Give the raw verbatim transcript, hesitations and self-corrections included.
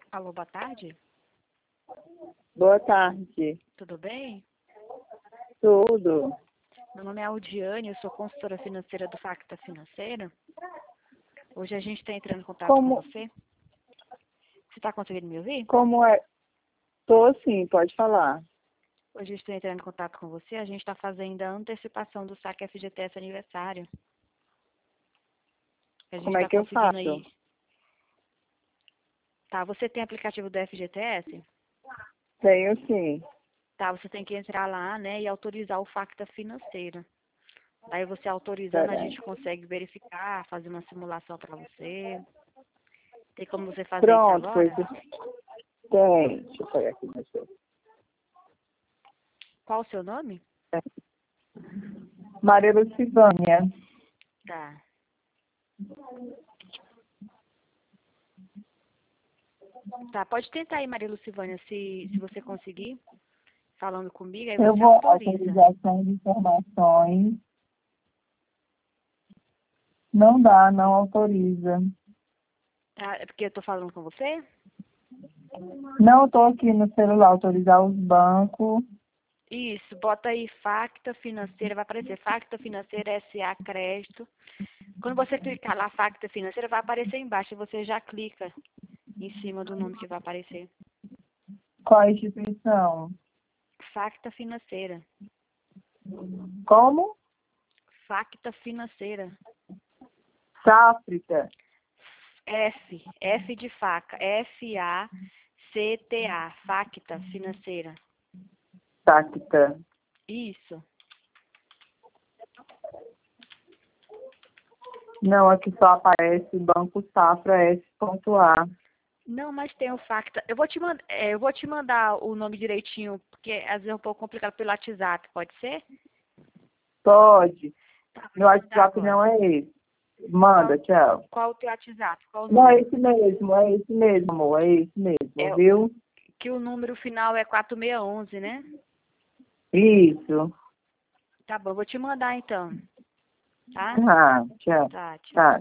Alô, boa tarde. Boa tarde. Tudo bem? Tudo. Meu nome é Aldiane, eu sou consultora financeira do Facta Financeira. Hoje a gente está entrando em contato Como, com você. Você está conseguindo me ouvir? como é? Tô sim, pode falar. Hoje eu estou entrando em contato com você. A gente está fazendo a antecipação do saque F G T S aniversário. A gente Como é está que eu conseguindo faço? aí. Tá, você tem aplicativo do F G T S? Tenho sim. Tá, você tem que entrar lá, né, e autorizar o Facta Financeira. Daí você autorizando, a Peraí. gente consegue verificar, fazer uma simulação para você. Tem como você fazer isso Pronto, pois agora? tem. Deixa eu pegar aqui no seu. Qual o seu nome? Maria Lucivânia. Tá. Tá, pode tentar aí, Maria Lucivânia, se, se você conseguir, falando comigo, aí Eu você vou autoriza. autorização de informações. Não dá, não autoriza. Ah, é porque eu tô falando com você? Não estou aqui no celular, autorizar os bancos. Isso, bota aí Facta Financeira, vai aparecer Facta Financeira S A Crédito. Quando você clicar lá, Facta Financeira, vai aparecer embaixo, e você já clica em cima do nome que vai aparecer. Qual a instituição? Facta Financeira. Como? Facta Financeira. Sáfrica. F, F de faca, F A C T A, Facta Financeira. Tacta. Isso. Não, aqui só aparece Banco Safra S.A. Não, mas tem o Facta. Eu vou te mandar, eu vou te mandar o nome direitinho, porque às vezes é um pouco complicado pelo WhatsApp, pode ser? Pode. Tá, vou Meu te mandar WhatsApp agora. não é esse. Qual, Manda, tchau. qual o teu WhatsApp? Qual o Não, é número? esse mesmo, é esse mesmo, amor, é esse mesmo, É viu? que o número final é quatro seis um um, né? Isso. Tá bom, vou te mandar então. Tá? Tá, tchau. Tá, tchau. Tá.